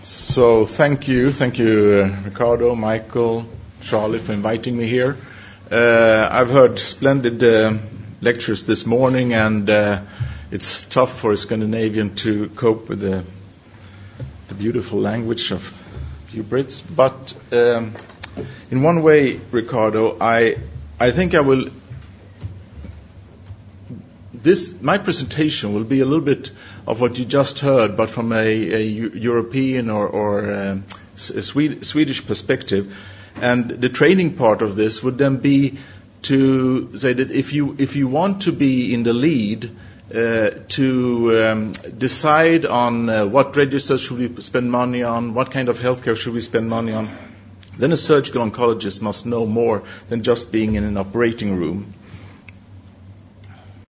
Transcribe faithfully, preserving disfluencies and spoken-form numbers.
So thank you, thank you, uh, Ricardo, Michael, Charlie, for inviting me here. Uh, I've heard splendid uh, lectures this morning, and uh, it's tough for a Scandinavian to cope with the, the beautiful language of you Brits. But um, in one way, Ricardo, I I think I will. This my presentation will be a little bit of what you just heard, but from a, a European or, or um, a Swedish perspective. And the training part of this would then be to say that if you if you want to be in the lead, uh, to um, decide on uh, what registers should we spend money on, what kind of healthcare should we spend money on, then a surgical oncologist must know more than just being in an operating room.